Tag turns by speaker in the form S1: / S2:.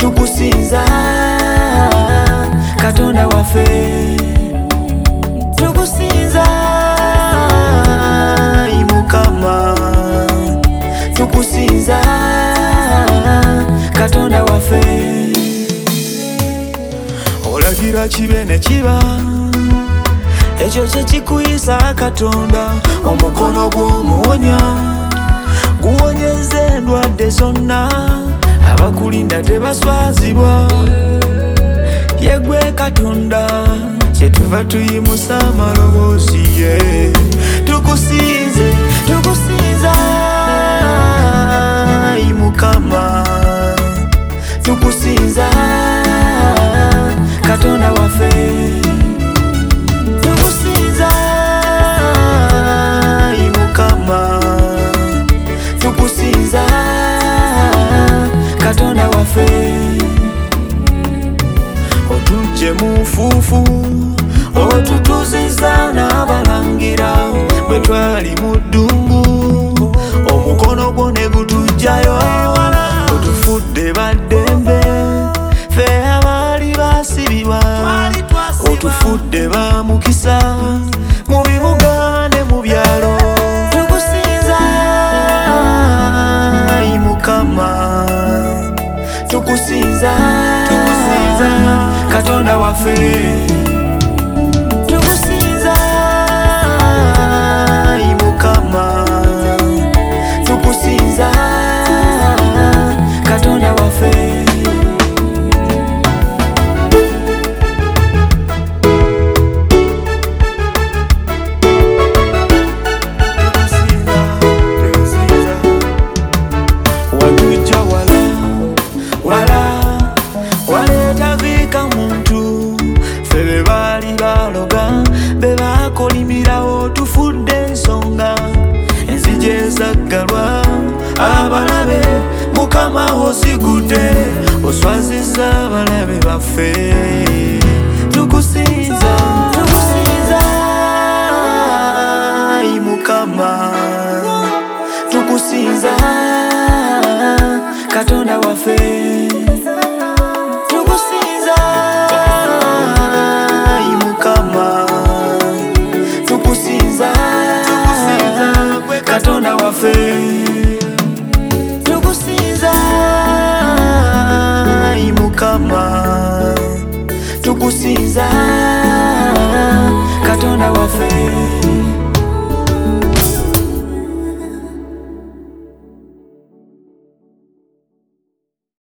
S1: tukusinza Katonda waffe tukusinza Mukama tukusinza Katonda waffe olagira kibe ne kiba ekyo kye kikuyisa Katonda omukono gw'omuwonya guwonyeza endwadde zonna abakulinda tebaswazibwa yegwe Katonda kyetuva tuyimusa amaloboozi ye tukusinze tukusinza Mukama tukusinza Katonda waffe tukusinza Mukama tukusinza Katonda waffe otujje mu nfuufu otutuziza n'abalangira bwe twali mu ddungu omukono gwo ne gutujjayo otufudde baddembe ffe abaali basibibwa otufudde ba mukisa mu bibuga ne mu byalo tukusinza Mukama tukusinza Katonda waffe tukusinza Mukama tukusinza Katonda waffe watujja waletavika muntu ffe be baali baloga be bakolimirawo tufudde ensonga enzija ezaggalwa abalabe Mukama osigudde oswaziza abalabe baffe tukusinza tukusinza Mukama tukusinza Katonda waffe tukusinza Mukama tukusinza Katonda waffe tukusinza Mukama tukusinza Katonda waffe